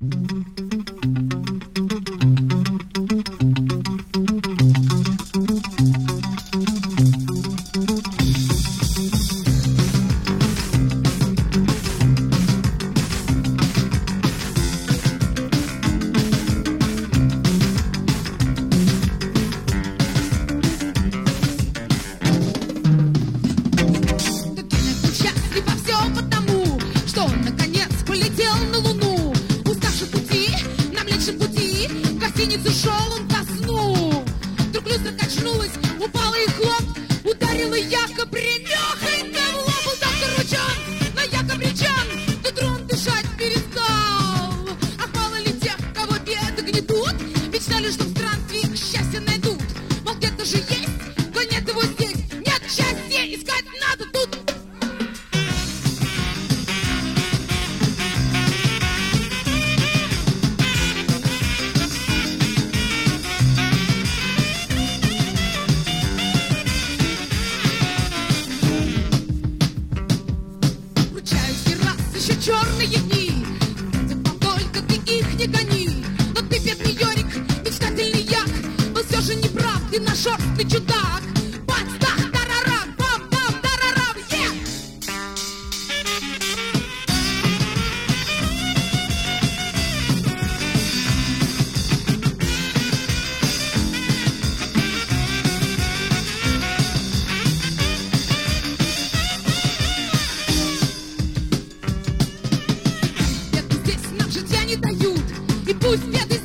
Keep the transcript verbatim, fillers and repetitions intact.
Шел он ко сну. Вдруг люстра качнулась, упала и хлоп, ударила яко примехонько в лоб. Был так ручен, но яко обречен, тут он дышать перестал. Ах, мало ли тех, кого беды гнетут, мечтали, что в странстве их счастье найдут. Мол, где-то же есть, но нет его здесь. Нет счастья, искать надо тут. Черные дни, вам только ты их не гони. Но ты, бедный Йорик, мечтательный як, был все же неправ, ты нашерстный чудак. Бац-тах, тарарам, бам-бам, тарарам, е! Не дают, и пусть беды